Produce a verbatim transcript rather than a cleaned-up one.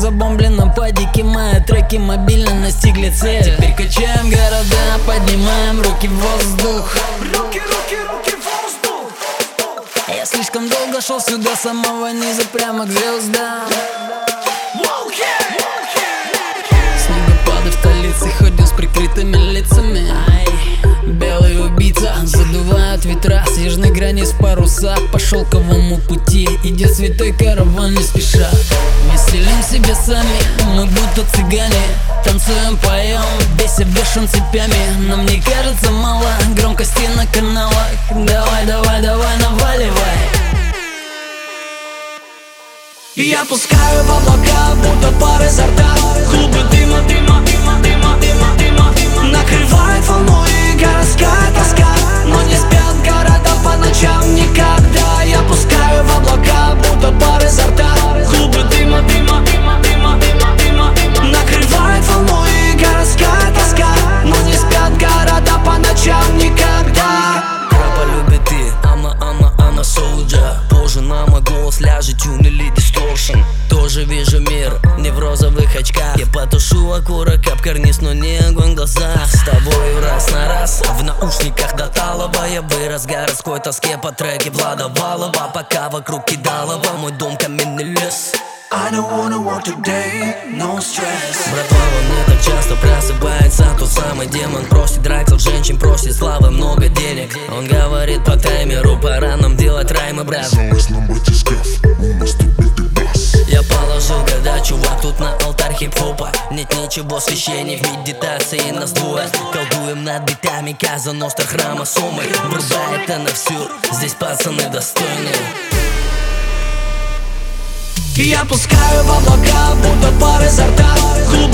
забомблена по дике, мои треки мобильно настигли цель. Теперь качаем города, поднимаем руки в воздух. Руки, руки, руки в воздух. Я слишком долго шел сюда, с самого низа прямо к звездам. Снегопады в столице, ходят с прикрытыми лицами. Белый убийца, задувают ветра с южной грани с паруса. По шелковому пути идет святой караван не спеша. Веселим себе сами, мы будто цыгане. Танцуем, поем, беся бешен цепями. Нам не кажется мало громкости на каналах. Давай, давай, давай, наваливай. Я пускаю в облака, будто пар изо рта. Клубы дыма, дыма, дыма, дыма, дыма, дыма, дыма. Накрывает волной городская тоска, но не спят города по ночам никогда. Я пускаю в облака, будто пар изо рта. Клубы дыма, дыма, дыма, дыма, дыма, дыма, дыма. Накрывает волной городская тоска, но не спят города по ночам никогда. Рэпа любит ты, Анна, Анна, Анна Солджа. Позже на мой голос ляжет тюн или дисторшн. Тоже вижу мир, не в розовых очках. Я потушу окурок об карниз, но не огонь в глазах. С тобою раз на раз, в наушниках до талого. Я вырос в городской тоске по треке Влада Валова. Пока вокруг кидалово, мой дом каменный лес. I don't wanna work today, no stress. Братва, во мне так часто просыпается тот самый демон. Просит дракс от женщин, просит славы, много денег. Он говорит по таймеру, пора нам делать раймы, брат. Я положил года, чувак, тут на алтарь хип-хопа. Нет ничего священней в медитации, нас двое. Колдуем над битами, Каза Ностра, храма Сомы. Врубает это на всю, здесь пацаны достойные. Я пускаю в облака, будто пар изо рта.